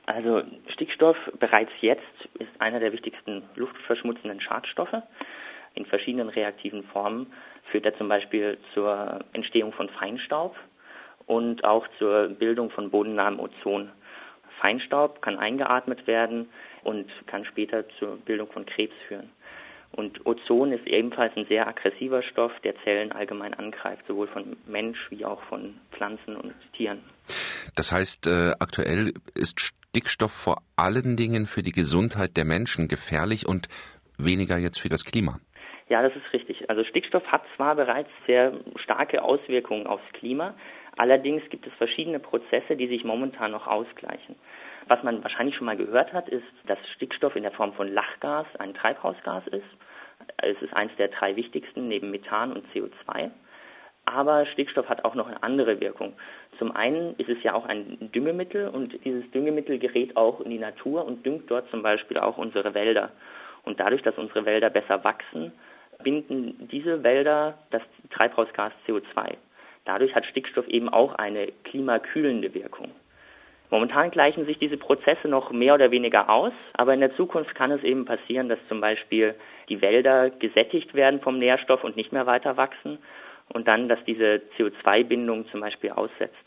Also Stickstoff bereits jetzt ist einer der wichtigsten luftverschmutzenden Schadstoffe. In verschiedenen reaktiven Formen führt er zum Beispiel zur Entstehung von Feinstaub und auch zur Bildung von bodennahem Ozon. Feinstaub kann eingeatmet werden und kann später zur Bildung von Krebs führen. Und Ozon ist ebenfalls ein sehr aggressiver Stoff, der Zellen allgemein angreift, sowohl von Mensch wie auch von Pflanzen und Tieren. Das heißt, aktuell ist Stickstoff vor allen Dingen für die Gesundheit der Menschen gefährlich und weniger jetzt für das Klima. Ja, das ist richtig. Also Stickstoff hat zwar bereits sehr starke Auswirkungen aufs Klima, allerdings gibt es verschiedene Prozesse, die sich momentan noch ausgleichen. Was man wahrscheinlich schon mal gehört hat, ist, dass Stickstoff in der Form von Lachgas ein Treibhausgas ist. Es ist eines der 3 wichtigsten neben Methan und CO2. Aber Stickstoff hat auch noch eine andere Wirkung. Zum einen ist es ja auch ein Düngemittel und dieses Düngemittel gerät auch in die Natur und düngt dort zum Beispiel auch unsere Wälder. Und dadurch, dass unsere Wälder besser wachsen, binden diese Wälder das Treibhausgas CO2. Dadurch hat Stickstoff eben auch eine klimakühlende Wirkung. Momentan gleichen sich diese Prozesse noch mehr oder weniger aus, aber in der Zukunft kann es eben passieren, dass zum Beispiel die Wälder gesättigt werden vom Nährstoff und nicht mehr weiter wachsen und dann, dass diese CO2-Bindung zum Beispiel aussetzt.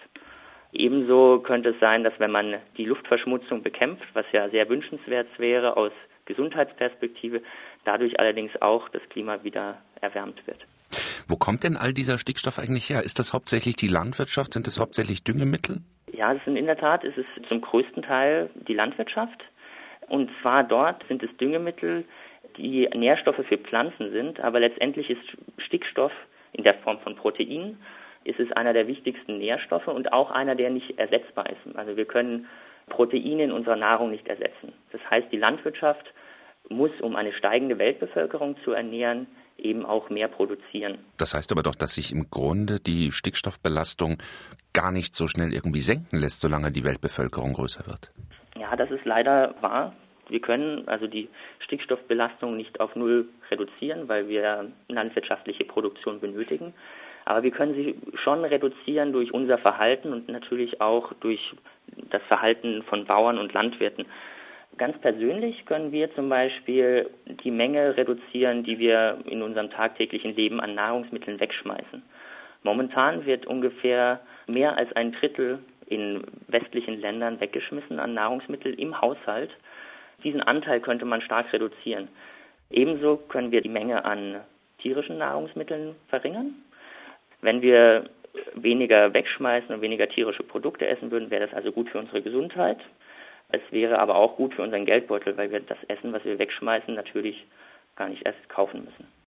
Ebenso könnte es sein, dass wenn man die Luftverschmutzung bekämpft, was ja sehr wünschenswert wäre aus Gesundheitsperspektive, dadurch allerdings auch das Klima wieder erwärmt wird. Wo kommt denn all dieser Stickstoff eigentlich her? Ist das hauptsächlich die Landwirtschaft? Sind das hauptsächlich Düngemittel? Ja, in der Tat ist es zum größten Teil die Landwirtschaft. Und zwar dort sind es Düngemittel, die Nährstoffe für Pflanzen sind, aber letztendlich ist Stickstoff in der Form von Proteinen, ist es einer der wichtigsten Nährstoffe und auch einer, der nicht ersetzbar ist. Also wir können Proteine in unserer Nahrung nicht ersetzen. Das heißt, die Landwirtschaft muss, um eine steigende Weltbevölkerung zu ernähren, eben auch mehr produzieren. Das heißt aber doch, dass sich im Grunde die Stickstoffbelastung gar nicht so schnell irgendwie senken lässt, solange die Weltbevölkerung größer wird. Ja, das ist leider wahr. Wir können also die Stickstoffbelastung nicht auf Null reduzieren, weil wir landwirtschaftliche Produktion benötigen. Aber wir können sie schon reduzieren durch unser Verhalten und natürlich auch durch das Verhalten von Bauern und Landwirten. Ganz persönlich können wir zum Beispiel die Menge reduzieren, die wir in unserem tagtäglichen Leben an Nahrungsmitteln wegschmeißen. Momentan wird ungefähr mehr als 1/3 in westlichen Ländern weggeschmissen an Nahrungsmitteln im Haushalt. Diesen Anteil könnte man stark reduzieren. Ebenso können wir die Menge an tierischen Nahrungsmitteln verringern. Wenn wir weniger wegschmeißen und weniger tierische Produkte essen würden, wäre das also gut für unsere Gesundheit. Es wäre aber auch gut für unseren Geldbeutel, weil wir das Essen, was wir wegschmeißen, natürlich gar nicht erst kaufen müssen.